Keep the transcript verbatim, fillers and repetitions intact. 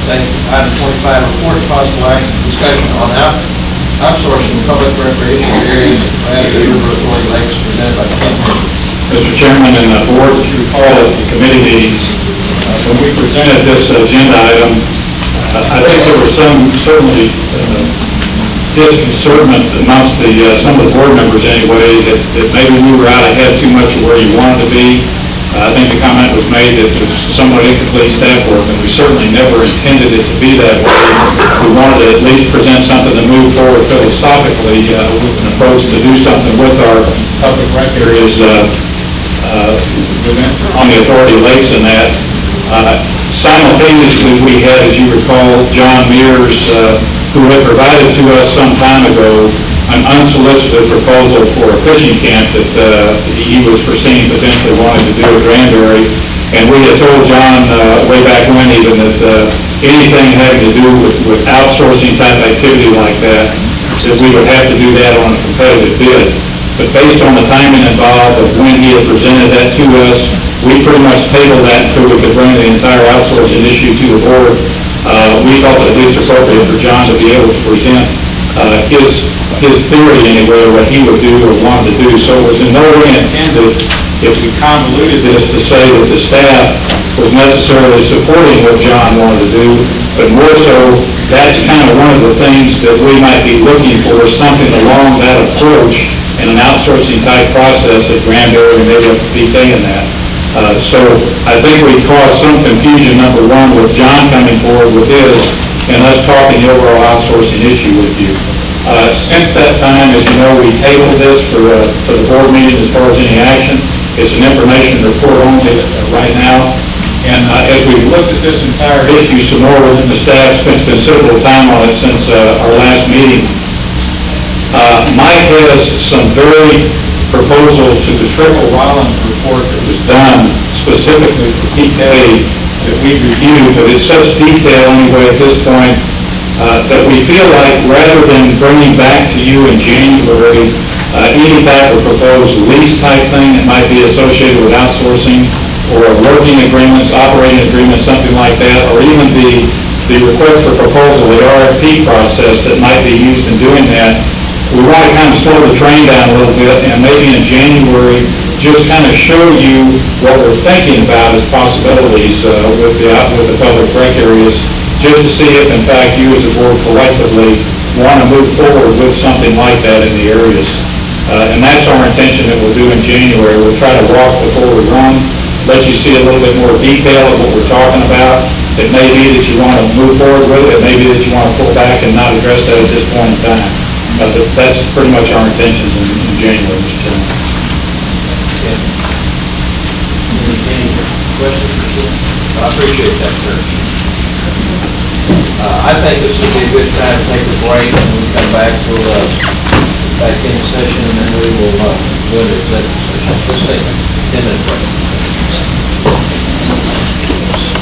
Thank you. Item twenty-five, report of possible action, discussion on out, outsourcing public recreation areas at Granby River Authority Lakes, presented by Ken Henry. Mister Chairman and the board, if you recall at the committee meetings, uh, when we presented this agenda item, uh, I think there was some certainly uh, disconcertment amongst the uh, some of the board members anyway that, that maybe we were out ahead too much of where you wanted to be. Uh, I think the comment was made that it was somewhat incomplete staff work, and we certainly never intended it to be that way. We wanted to at least present something to move forward philosophically uh, with an approach to do something with our public rec areas uh, uh, within, on the authority lakes and that. Uh, simultaneously, we had, as you recall, John Mears, uh, who had provided to us some time ago an unsolicited proposal for a fishing camp that uh, he was foreseeing potentially wanting to do at Granbury. And we had told John uh, way back when even that uh, anything having to do with, with outsourcing type activity like that, that we would have to do that on a competitive bid. But based on the timing involved of when he had presented that to us, we pretty much tabled that until we could bring the entire outsourcing issue to the board. Uh, we felt it at least appropriate for John to be able to present uh, his his theory anyway, or what he would do or wanted to do. So it was in no way intended, if we convoluted this, to say that the staff was necessarily supporting what John wanted to do, but more so, that's kind of one of the things that we might be looking for, something along that approach in an outsourcing type process at Granbury, and maybe up to P K in that. Uh, so I think we caused some confusion, number one, with John coming forward with his, and us talking the overall outsourcing issue with you. Uh, since that time, as you know, we tabled this for, uh, for the board meeting as far as any action. It's an information report only uh, right now. And uh, as we've looked at this entire issue some more within the staff, spent considerable time on it since uh, our last meeting. Uh, Mike has some very proposals to the Strickle-Rollins report that was done specifically for P K that we reviewed, but it's such detail anyway at this point uh, that we feel like rather than bringing back to you in January uh, any type of proposed lease type thing that might be associated with outsourcing or working agreements, operating agreements, something like that, or even the, the request for proposal, the R F P process that might be used in doing that, we want to kind of slow the train down a little bit and maybe in January just kind of show you what we're thinking about as possibilities uh, with the with the public rec areas, just to see if in fact you as a board collectively want to move forward with something like that in the areas. Uh, and that's our intention that we'll do in January. We'll try to walk before we run, let you see a little bit more detail of what we're talking about. It may be that you want to move forward with it. It may be that you want to pull back and not address that at this point in time. Uh, but that's pretty much our intentions in, in January, Mister Chairman. Okay. Any questions or comments? I appreciate that, sir. Uh, I think this would be a good time to take a break, and when we come back, we'll uh, back in session, and then we will uh, go into executive session. Let's take a ten minute break.